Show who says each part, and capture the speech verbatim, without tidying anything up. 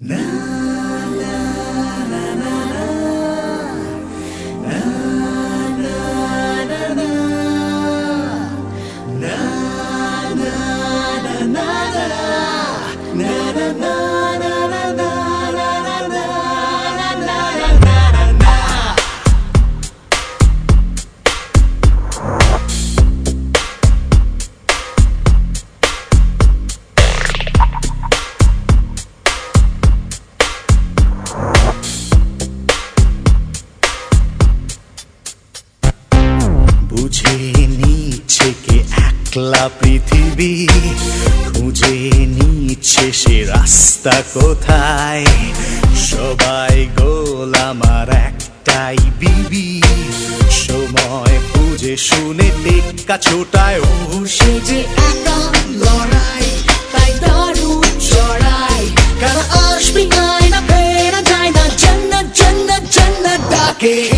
Speaker 1: বুঝে নিচ্ছে কে একলা পৃথিবী, খুঁজে নিচ্ছে সে রাস্তা কোথায়। সবাই গোল আমার একটাই বিবি, সময় বুঝে শুনে টেক্কা ছোটায়। ও সে যে একা লড়াই, তাই দারুণ চড়াই। কারা আসবে না ফেরা যায় না, জান্নাত জান্নাত জান্নাত ডাকে।